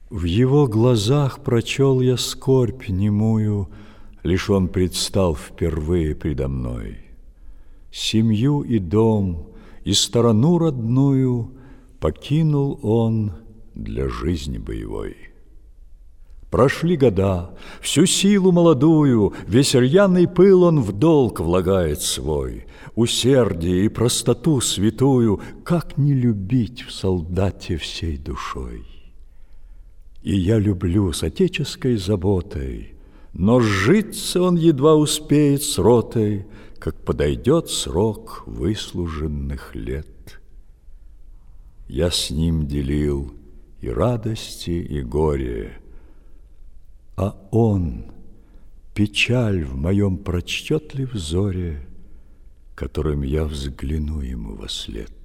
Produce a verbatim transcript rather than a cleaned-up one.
В его глазах прочел я скорбь немую, лишь он предстал впервые предо мной. Семью и дом, и сторону родную покинул он для жизни боевой. Прошли года, всю силу молодую, весь рьяный пыл он в долг влагает свой. Усердие и простоту святую как не любить в солдате всей душой? И я люблю с отеческой заботой, но сжиться он едва успеет с ротой, как подойдет срок выслуженных лет. Я с ним делил и радости, и горе, а он печаль в моем прочтет ли взоре, которым я взгляну ему вослед?